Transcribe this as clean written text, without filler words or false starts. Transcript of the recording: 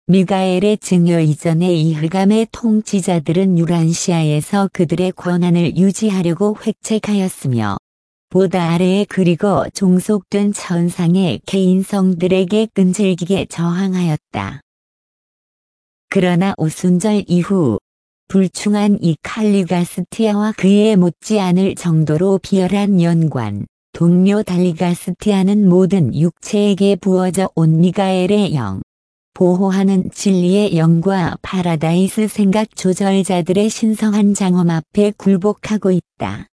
미가엘의 증여 이전의 이 흑암의 통치자들은 유란시아에서 그들의 권한을 유지하려고 획책하였으며 보다 아래에 그리고 종속된 천상의 개인성들에게 끈질기게 저항하였다. 그러나 오순절 이후 불충한 이 칼리가스티아와 그에 못지않을 정도로 비열한 연관, 동료 달리가스티아는 모든 육체에게 부어져 온 미가엘의 영, 보호하는 진리의 영과 파라다이스 생각 조절자들의 신성한 장엄 앞에 굴복하고 있다.